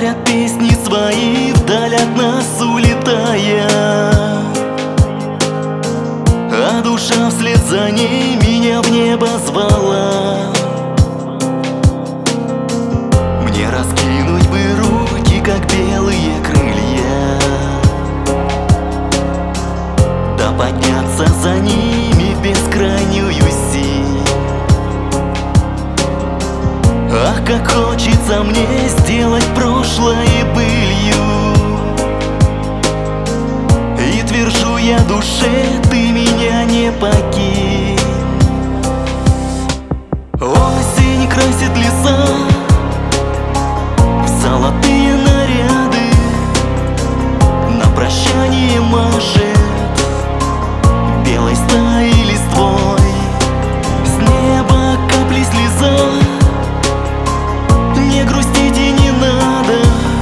Дарят песни свои вдаль от нас улетая, а душа вслед за ней меня в небо звала. Мне раскинуть бы руки, как белые крылья, да подняться за ними в бескрайнюю синь. Ах, как хочется мне сделать прошлое былью, и твержу я душе, ты меня не покинь. Осень красит леса в золотые наряды, на прощание машет белой стаей листвой. С неба капли слеза, не грустите, не надо,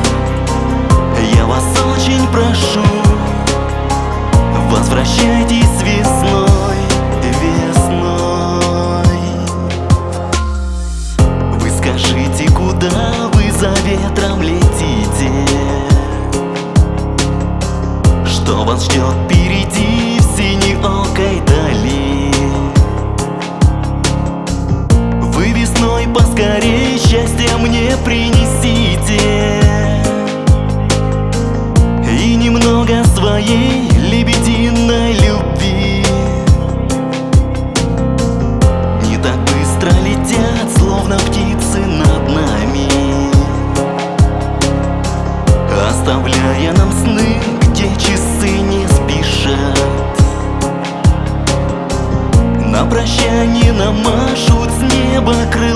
я вас очень прошу, возвращайтесь весной, весной. Вы скажите, куда вы за ветром летите, что вас ждет впереди в синеокой дали? Вы весной поскорей счастье мне принесите, и немного своей лебединой любви. Не так быстро летят, словно птицы над нами, оставляя нам сны, где часы не спешат. На прощание нам машут с неба крылья.